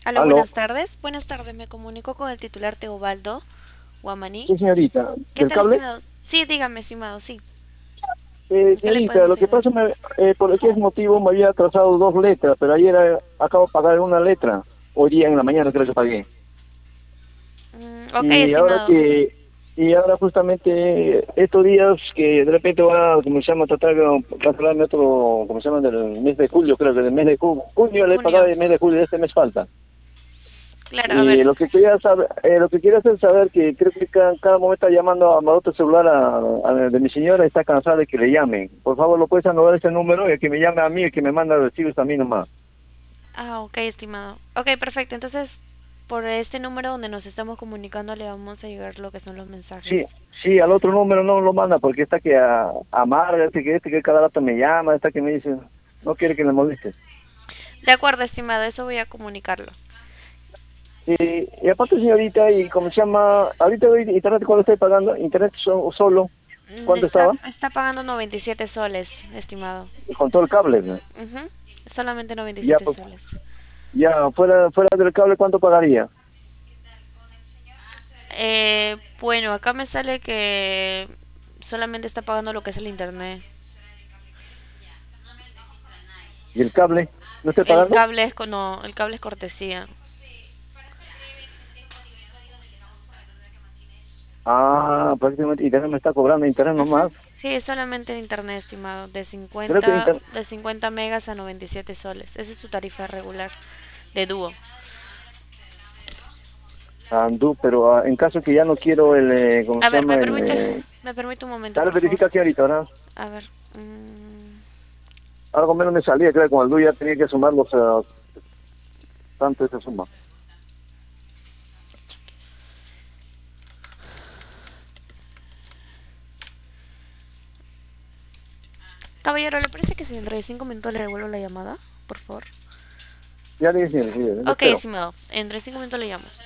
Aló, Aló, buenas tardes. Buenas tardes, me comunico con el titular Teobaldo Guamaní. sí, señorita, ¿Qué ¿del tal, cable? estimado? Sí, dígame, estimado, sí. ¿En qué le Señorita, podemos lo que ayudar? pasa, por el que es motivo, me había atrasado dos letras, pero ayer acabo de pagar una letra. Hoy día en la mañana creo que pagué. Ok, Y ahora estimado. y ahora justamente estos días que de repente va, como se llama, tratar de cancelarme otro, como se llama, del mes de julio, creo que del mes de junio le he pagado Junio. y el mes de julio, este mes falta. Claro, a ver. Y lo que quería hacer saber que creo que cada momento está llamando a otro celular de mi señora y está cansada de que le llamen. Por favor, ¿lo puedes anotar ese número y que me llame a mí y que me manda recibos a mí nomás? Ah, ok, estimado. Ok, perfecto. Entonces, por este número donde nos estamos comunicando le vamos a llegar lo que son los Sí, mensajes. sí, al otro número no lo manda porque está que amarga, este que cada rato me llama, está que me dice, no quiere que le moleste. De acuerdo, estimado, eso voy a comunicarlo. Y aparte, señorita, y como se llama, ahorita internet, ¿cuánto estoy pagando? Internet solo, ¿cuánto Está, estaba? está pagando 97 soles, estimado. Con todo el cable, ¿no? Ujú, solamente Ya, 97 pues, soles. ya, fuera del cable, ¿cuánto pagaría? Bueno, acá me sale que solamente está pagando lo que es el internet. ¿Y el cable? ¿No estoy El pagando? cable es no, el cable es cortesía. Ah, prácticamente internet me está cobrando internet Ujú, nomás. sí, solamente el internet, estimado, Creo que de 50 megas a 97 soles. Esa es su tarifa regular de dúo. pero en caso que ya no quiero ¿cómo A se ver, llama? me permite un momento, Dale, por favor. verifica aquí ahorita, ¿verdad? A ver. mm, Algo menos me salía, creo que con el DU ya tenía que sumar tanto esa suma. Caballero, ¿le parece que si dentro de 5 minutos le devuelvo la llamada? Por favor. Ya le dije, sí, le Ok, espero. estimado. Entre 5 minutos le llamo.